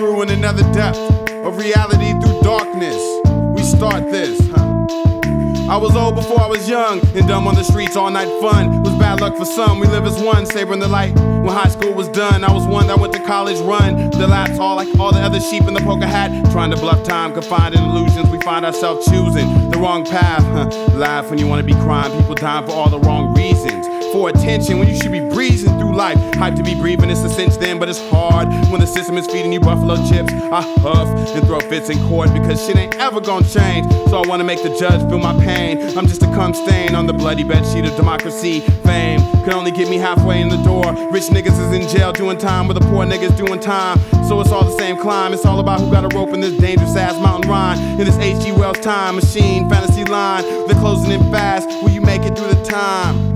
through in another depth of reality through darkness. We start this, I was old before I was young, and dumb on the streets, all night fun. It was bad luck for some, we live as one, savoring the light. When high school was done, I was one that went to college run. The laps all like all the other sheep in the poker hat, trying to bluff time, confined in illusions. We find ourselves choosing the wrong path. Laugh when you wanna be crying, people dying for all the wrong reasons. For attention when you should be breezing through life. Hype to be breathing, it's a cinch then, but it's hard when the system is feeding you buffalo chips. I huff and throw fits in court because shit ain't ever gonna change. So I wanna make the judge feel my pain. I'm just a cum stain on the bloody bed sheet of democracy. Fame could only get me halfway in the door. Rich niggas is in jail doing time with the poor niggas doing time. So it's all the same climb. It's all about who got a rope in this dangerous ass mountain rhyme. In this H.G. Wells time machine, fantasy line. They're closing in fast. Will you make it through the time?